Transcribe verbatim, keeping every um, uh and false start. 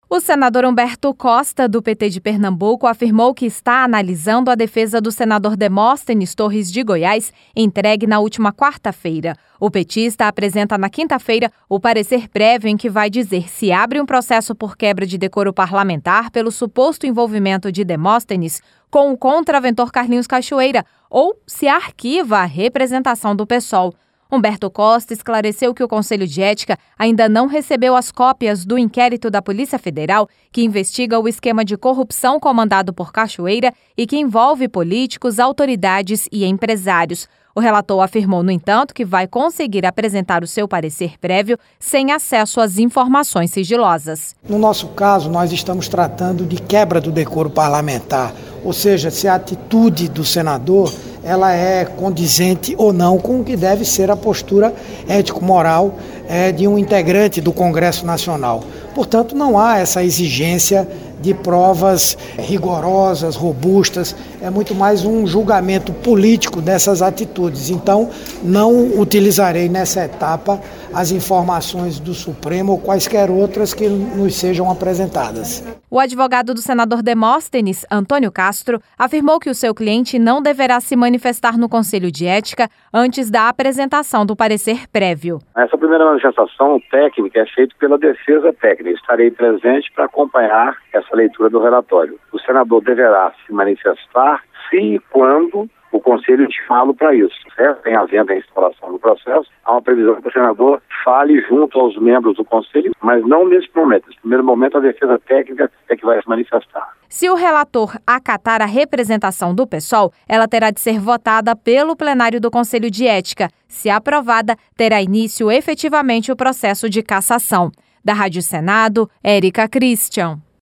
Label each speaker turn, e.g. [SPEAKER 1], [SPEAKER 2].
[SPEAKER 1] O senador Humberto Costa, do P T de Pernambuco, afirmou que está analisando a defesa do senador Demóstenes Torres de Goiás, entregue na última quarta-feira. O petista apresenta na quinta-feira o parecer prévio em que vai dizer se abre um processo por quebra de decoro parlamentar pelo suposto envolvimento de Demóstenes com o contraventor Carlinhos Cachoeira ou se arquiva a representação do PSOL. Humberto Costa esclareceu que o Conselho de Ética ainda não recebeu as cópias do inquérito da Polícia Federal que investiga o esquema de corrupção comandado por Cachoeira e que envolve políticos, autoridades e empresários. O relator afirmou, no entanto, que vai conseguir apresentar o seu parecer prévio sem acesso às informações sigilosas.
[SPEAKER 2] No nosso caso, nós estamos tratando de quebra do decoro parlamentar, ou seja, se a atitude do senador ela é condizente ou não com o que deve ser a postura ético-moral é, de um integrante do Congresso Nacional. Portanto, não há essa exigência de provas rigorosas, robustas, é muito mais um julgamento político dessas atitudes. Então, não utilizarei nessa etapa as informações do Supremo ou quaisquer outras que nos sejam apresentadas.
[SPEAKER 1] O advogado do senador Demóstenes, Antônio Castro, afirmou que o seu cliente não deverá se manifestar no Conselho de Ética antes da apresentação do parecer prévio.
[SPEAKER 3] Essa primeira manifestação técnica é feita pela defesa técnica. Estarei presente para acompanhar essa leitura do relatório. O senador deverá se manifestar se e quando o Conselho intimá-lo para isso. Certo? Em havendo a instalação do processo, há uma previsão que o senador fale junto aos membros do Conselho, mas não nesse momento. Nesse primeiro momento, a defesa técnica é que vai se manifestar.
[SPEAKER 1] Se o relator acatar a representação do PSOL, ela terá de ser votada pelo plenário do Conselho de Ética. Se aprovada, terá início efetivamente o processo de cassação. Da Rádio Senado, Érica Christian.